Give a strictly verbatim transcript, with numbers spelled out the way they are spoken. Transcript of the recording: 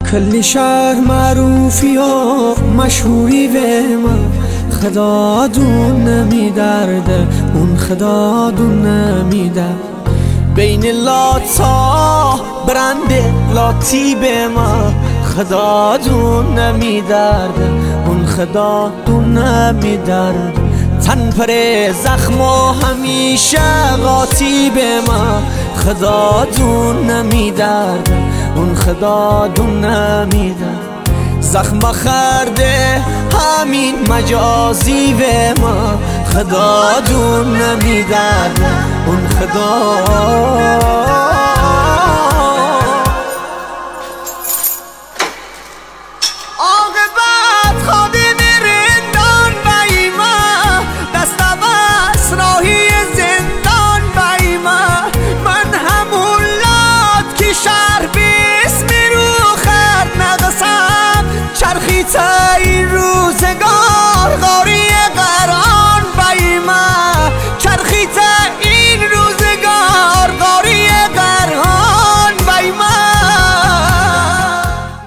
کلی شهر معروفی و مشهوری به من، خدا دون نمیدرده، اون خدا دون نمیدرد. بین لاتا برنده لاتی به ما، خدا دون نمیدرده، اون خدا دون نمیدرد. تن پر زخم و همیشه قاطی به ما، خدا دون نمیدرد، اون خدا دون نمیدرد. زخم خرده همین مجازی به ما، خدا دون نمیدرد، اون خدا